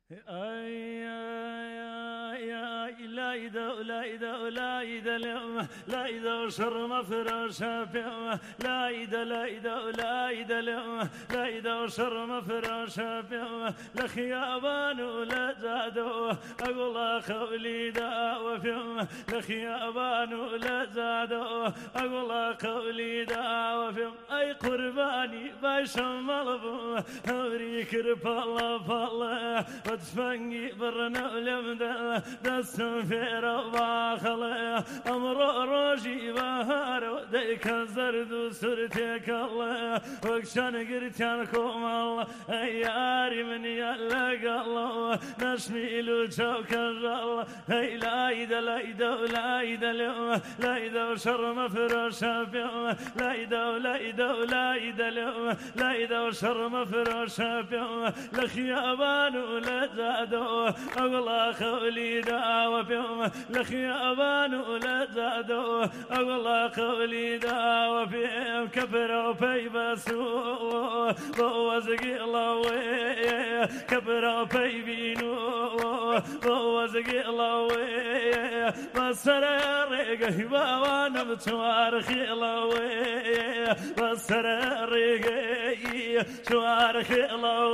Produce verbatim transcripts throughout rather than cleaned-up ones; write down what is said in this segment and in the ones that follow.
اي يا لا إذا لا إذا لا إذا لا إذا وشر ما فراش بيوم لا إذا لا إذا لا إذا لا إذا وشر ما فراش بيوم لخيابان ولا زادوا أقول قولي دا وفيوم لخيابان ولا زادوا أقول قولي دا وفيوم أي قرباني باشم ملبو أوريك ربلا فلا وتفني برنا ولمدا دستم في رباخله أمر روجي بهار ديك زرد سرتك الله وكشان قرتانكم الله أياري من يلقى الله نشمي لجوك الله هي لا إذا لا إذا لا إذا لا إذا وشر مفرش بيوم لا إذا لا إذا لا إذا لا إذا وشر مفرش بيوم لخيابان ولا زادوا أغلى قولي دعوة بيوم لخيابان ولا زادوا أغلى قولي دعوة بيوم كبروا في بسوء بوزقي الله كبروا في بينو بوزقي الله بسر ريقي بابانا بتوارخي الله بسر ريقي توارخي الله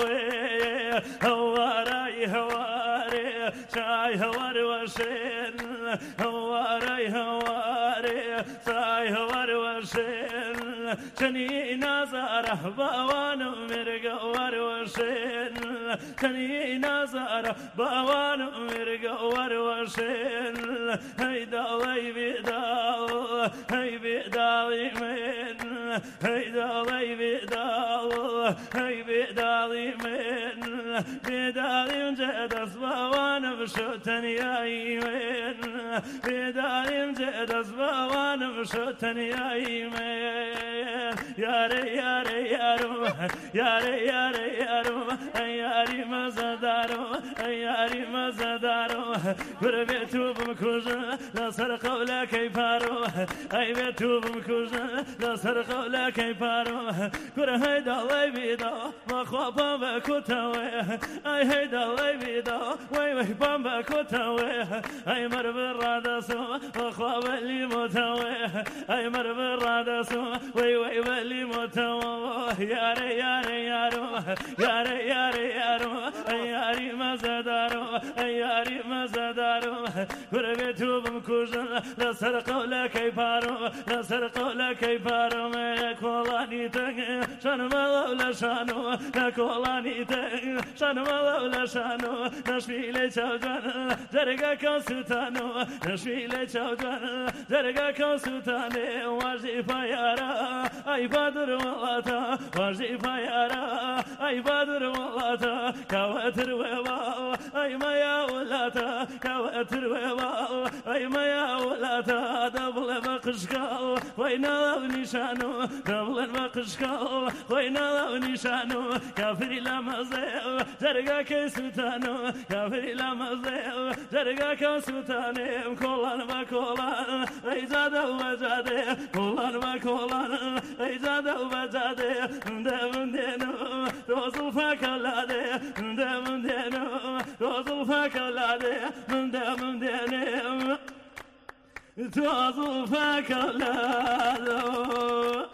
هواري هواري شاي هواري وشين هواري هواري شاي هواري وشين شني نازاره باوان مرق واري وشين شني نازاره باوان مرق واري وشين هيدا ويبي داو هيبي داوي من هيدا ويبي داو هيبي داوي من بداري جد أصبوان بشوتن يا إيمين بداري جد أصبوان بشوتن يا إيمين يا ري يا ري يا رو يا ري يا ري يا رو يا ري مزدارو يا ري مزدارو بربيتو بمكوز لا سرق ولا كيفارو أي بيتو بمكوز لا سرق ولا كيفارو كره هيدا ويبيدا ما خوابا بكوتاوي أي هيدا ويبيدا وي وي بامبا كوتاوي أي مر بالرادسو وخواب اللي موتاوي أي مر بالرادسو وي وي واللي موتاوي يا ري يا ري يا رو يا ري يا ري يا رو يا ري مزدارو يا ري مزدارو كربيتو بمكوجن لا سرق ولا كيفارو لا سرق ولا كيفارو ما كولاني تك شان ما ولا شانو لا كولاني تك شان ما ولا شانو نشفي لي شوجان درجة كوسوتانو نشفي لي شوجان درجة كوسوتاني واجي فيارا أي بدر ولاتا واجي فيارا أي بدر ولاتا كواتر وبا أي ما يا ولاتا كواتر وبا أي ما يا ولاتا دبل بقشكال وين لو نشانو دبل بقشكال وين لو نشانو كافر لما زيو درجة كوسوتانو كافر لما زيو درجة كوسوتاني كولان ما كولان أي زاد وزاد كولان ما كولان أي زاد وزاد دم دينو روزو فكلاده دم دينو روزو فكلاده دم دينو روزو فكلاده